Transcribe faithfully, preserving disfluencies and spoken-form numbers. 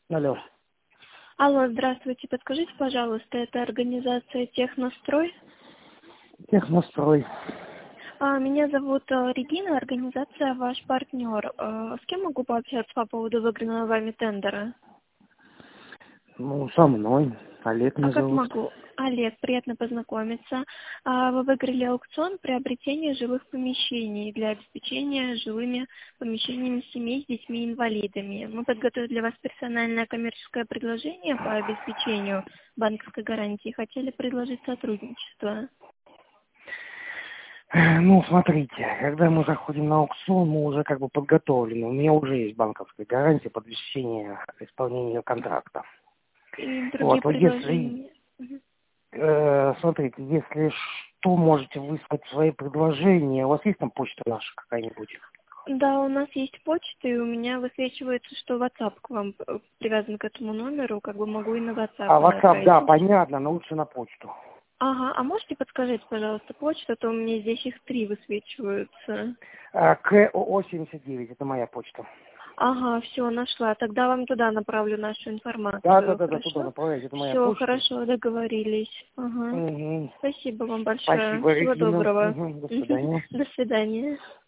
Алло. Алло, здравствуйте. Подскажите, пожалуйста, это организация «Технострой»? Технострой. А, Меня зовут э, Регина, организация «Ваш партнер». Э, С кем могу пообщаться по поводу выигранного вами тендера? Ну, со мной. Олег А меня как зовут. могу? Олег, приятно познакомиться. А, Вы выиграли аукцион приобретения жилых помещений для обеспечения жилыми помещениями семей с детьми-инвалидами. Мы подготовили для вас персональное коммерческое предложение по обеспечению банковской гарантии. Хотели предложить сотрудничество. Э, Ну, смотрите, когда мы заходим на аукцион, мы уже как бы подготовлены. У меня уже есть банковская гарантия под обеспечение исполнения контракта. И другие Вот, вот если, предложения. Мгм. э, смотрите, если что, можете выслать свои предложения. У вас есть там почта наша какая-нибудь? Да, у нас есть почта, и у меня высвечивается, что WhatsApp к вам э, привязан к этому номеру, как бы могу и на WhatsApp А, вам WhatsApp, отправить. да, понятно, но лучше на почту. Ага, а можете подскажите, пожалуйста, почту, а то у меня здесь их три высвечиваются. Э, К О О семьдесят девять, это моя почта. Ага, все, нашла. Тогда вам туда направлю нашу Да, да, информацию, да, да, туда хорошо? направляйте, это моя Все, почта. хорошо, договорились. Ага. Мгм. Спасибо вам большое. Спасибо, Всего Регина. доброго. Мгм. До свидания. До свидания.